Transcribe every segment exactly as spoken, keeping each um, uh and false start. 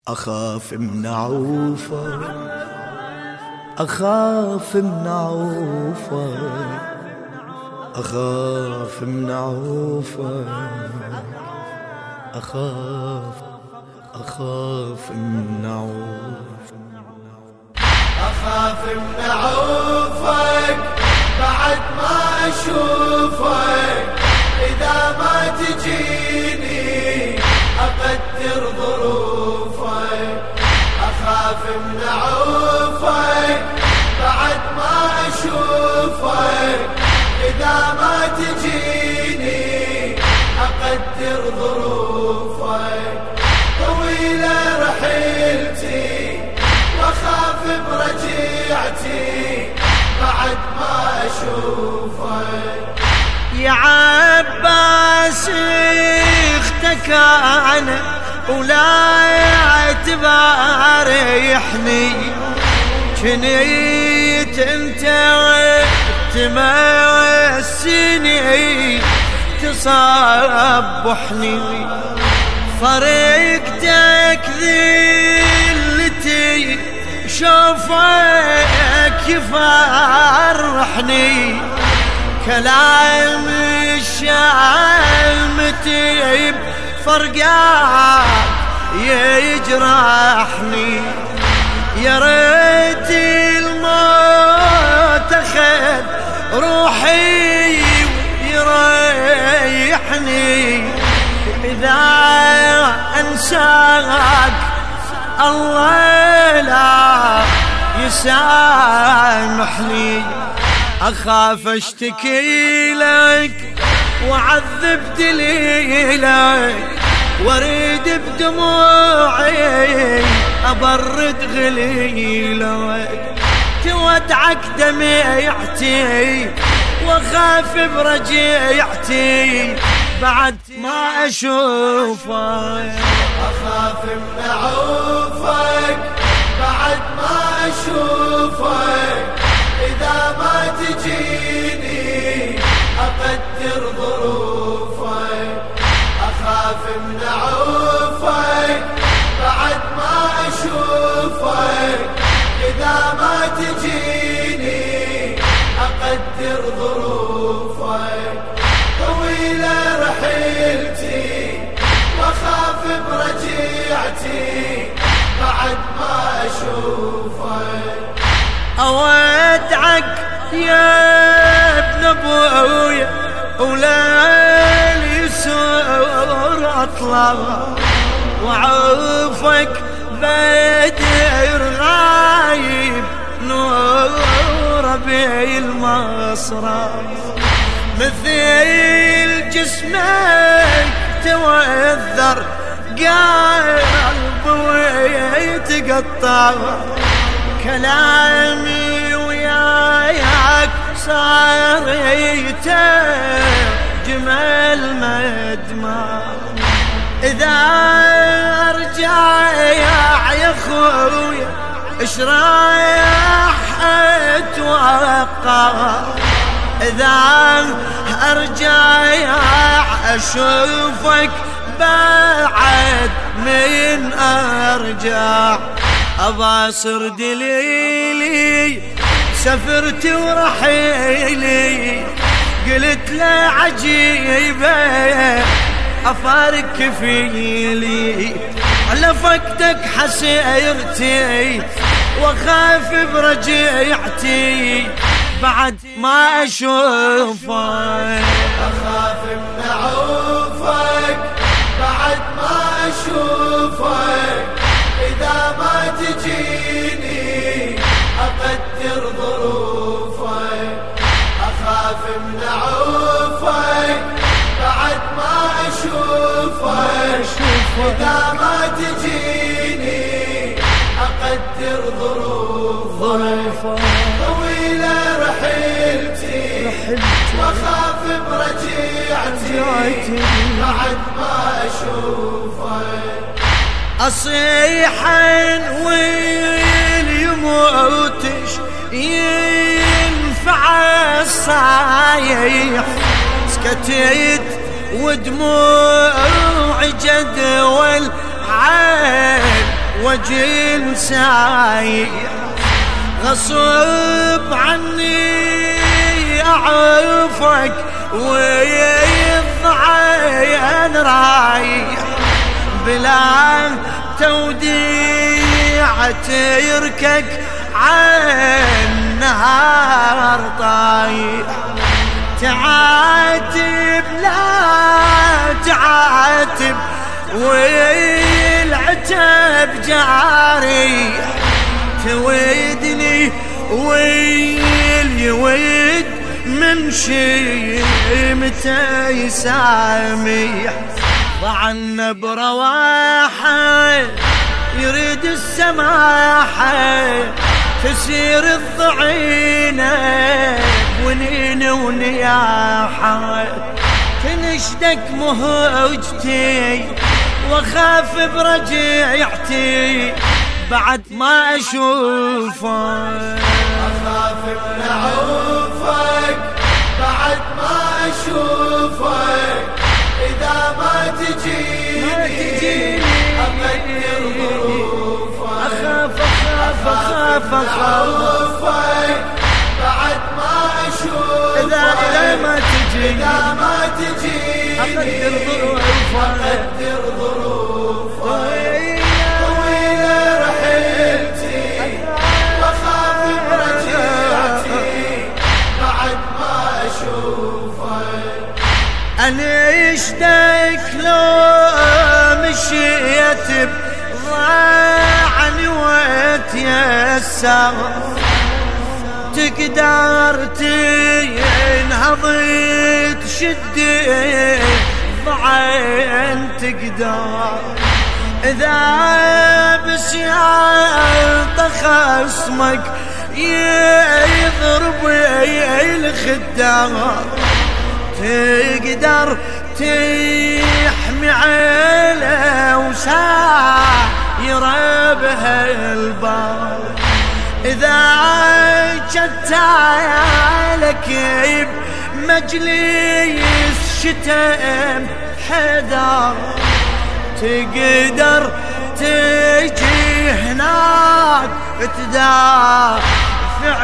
أخاف من عوفك، أخاف من عوفك، أخاف من عوفك، أخاف أخاف من عوفك، أخاف من عوفك بعد ما أشوفك، إذا ما تجيني أقدر ظروفك. أخاف من عوفك بعد ما أشوفك، إذا ما تجيني أقدر ظروفك. طويلة رحلتي وأخاف برجيعتي بعد ما أشوفك. يا عباس اختك أنا ولا تباريحني، كنيت انت تمسني تصبحني، فرقتك ذلتي شوفك يفرحني، كلام الشامتي بفرقاك يجرحني. يا ريت الموت اخذ روحي ويريحني، إذا أنساك الله لا يسامحني. أخاف أشتكي لك وأعذب دليلك، واريد بدموعي أبرد غليلك. تودعك دميعتي وأخاف برجيعتي بعد ما أشوفك. أخاف من عوفك بعد ما أشوفك، إذا ما تجيني أقدر ظروفك. أخاف من عوفك بعد ما أشوفك، إذا ما تجيني أقدر ظروفك. طويلة رحلتي وأخاف برجيعتي بعد ما أشوفك. أودعك يا ابن أبويا وليل يسور أطلع، وعوفك بدر غايب نور بالمصرف، مثل جسمك توذر قلبي ويتقطع، كلامي وياك صار يترجم المدمع. إذا أرجع يا خويا إيش رايح أتوقع، إذا أرجع أشوفك بعد من أرجع. أباصر دليلي سفرت ورحيلي، قلت له عجيبة أفارق كفيلي، على فقدك حسيرتي وأخاف برجيعتي بعد ما أشوفك. أخاف من عوفك بعد ما أشوفك، إذا ما تجيني أقدر ظروفك. أخاف من عوفك بعد ما أشوفك، إذا ما تجيني أقدر ظروفك. طويلة رحلتي وأخاف برجيعتي بعد ما أشوفك. أصيح ويل يموتش ينفع الصايح، سكتت ودموع جدول عين وجه سايح غصب عني أعرفك ويضعين رايح بلا توديع تركك عن نهار طايح تعاتب لا تعاتب والعتب جاري تويدني ويل يويد من شي متى يسامح ضعنا برواحه يريد السماحه تسير الضعينه ونين ونياحه تنشدك مهجتي واخاف برجعتي بعد ما اشوفك اخاف من عوفك بعد ما اشوفك اذا ما تجيني اقدر ظروفك اخاف اخاف اخاف اخوفك بعد ما اشوفك اذا اذا ما تجيني اذا ما تجيني اقدر ظروفك اقدر ظروفك طويلة رحلتي واخاف برجعتي بعد ما اشوفك انا اشتاق لو مشيت بضاعني واتيسر تقدر تنهض تشد ضعين تقدر إذا بس يعطى خصمك يضرب الخدار تقدر تحمي عيله وساير بها البار إذا جتالك بمجلس شتم حدار تقدر تجي هناك تدافع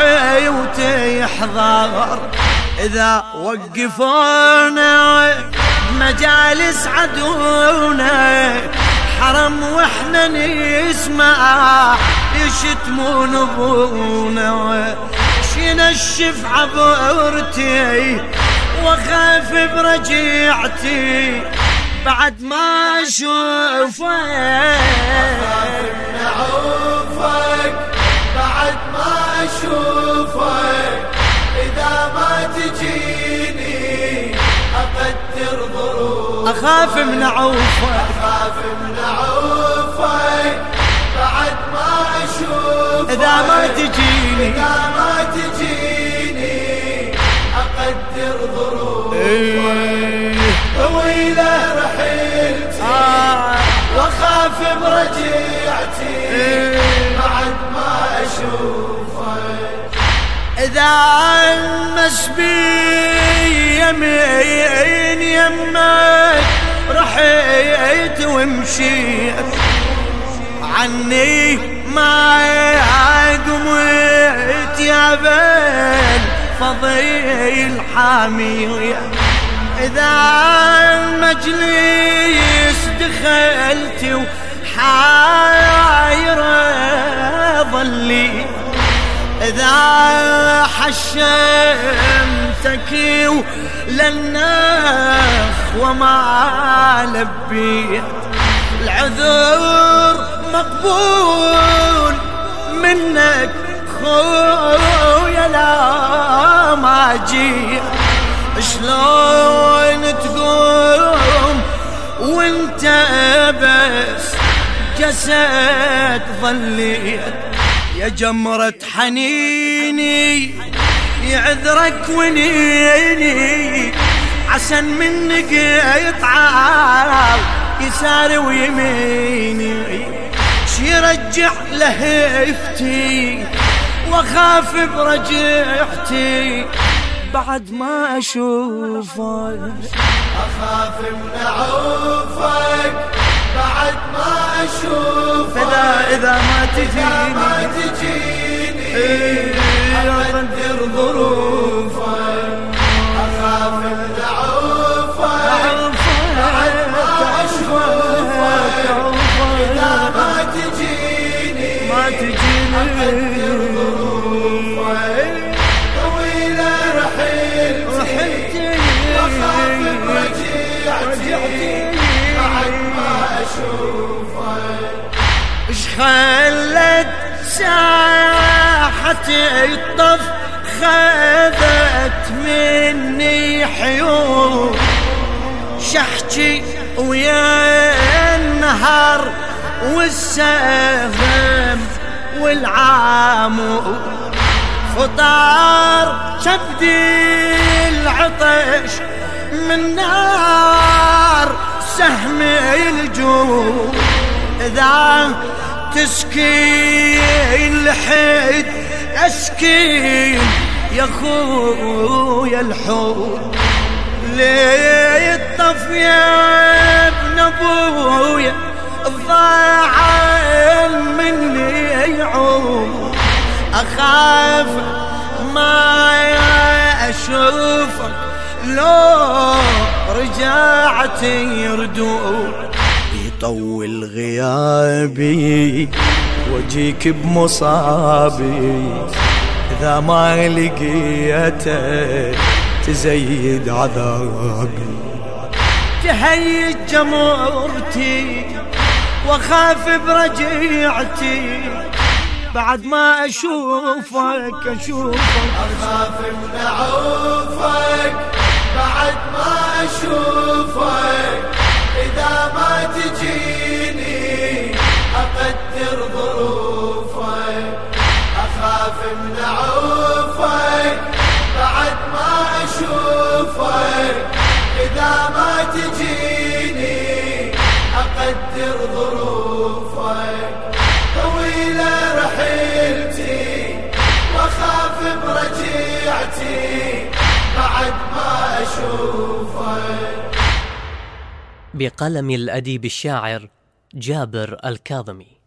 وتحضر إذا وقفونا بمجالس عدونا حرم واحنا نسمع يشتمون ابونا شنشف عبرتي واخاف برجعتي بعد ما اشوفك اخاف من عوفك بعد ما اشوفك اذا ما تجيني اقدر ظروفك اخاف من عوفك اخاف من عوفك بعد ما اشوفك اذا ما تجيني اذا ما تجيني اقدر ظروفك طويلة رحلتي آه واخاف برجعتي بعد ما اشوفك إذا مس بي يمين يمك رحيت ومشيت عني ما قمت يا بن فضيل حامية إذا مجلس دخلت وحايرة ظلي إذا حشمتك ولنخ وما لبيت العذر مقبول منك خويا لا ما جيت شلون تقوم وانت بس جسد ظليت يا جمرة حنيني يعذرك ونيني عسن منك يطعى يسار ويميني شي رجع لهفتي واخاف برجعتي بعد ما اشوفك اخاف من عوفك بعد ما أشوفك فدا إذا ما تجيني ما تجيني أقدر ظروفك أخاف من ضعفك بعد ما أشوفك إذا ما تجيني ما تجيني طويلة رحلتي وخاف برجعتي بعد ما أشوفك إش خلت ساحة الطف خذت مني حيوم شحكي ويا النهر والسهم والعامو فطار كبدي العطش من نار سهم الجوع إذا تسكين لحد أسكين يا خويا الحب ليه الطف يا ابن أبويا ضاع مني يعوم أخاف ما أشوفك لو رجعت يردون يطول غيابي وجيك بمصابي إذا ما لقيته تزيد عذابي تهيج جمرتي وخاف برجعتي بعد ما أشوفك أشوفك أخاف من عوفك بعد ما أشوفك إذا ما تجيني أقدر ظروفك أخاف من عوفك بعد ما أشوفك إذا ما تجيني أقدر ظروفك طويلة رحلتي وخاف برجعتي بعد ما أشوفك. بقلم الأديب الشاعر جابر الكاظمي.